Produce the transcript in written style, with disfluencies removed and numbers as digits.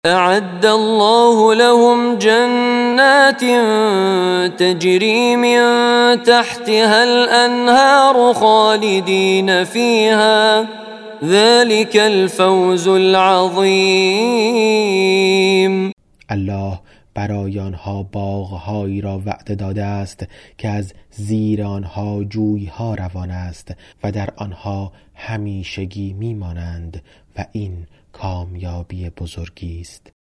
اعد الله لهم جنات تجري من تحتها الانهار خالدین فیها ذلك الفوز العظیم. الله برای آنها باغ‌هایی را وعده داده است که از زیر آنها جوی‌ها روان است و در آنها همیشگی می‌مانند و این کامیابی بزرگی است.